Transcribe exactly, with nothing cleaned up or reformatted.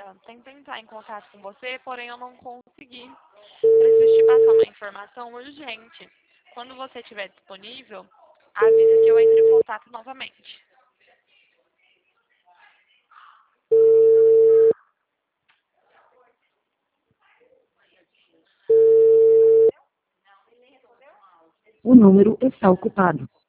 dia. Tentei entrar em contato com você, porém eu não consegui. Preciso te passar uma informação urgente. Quando você estiver disponível, avisa que eu entre em contato novamente. O número está ocupado.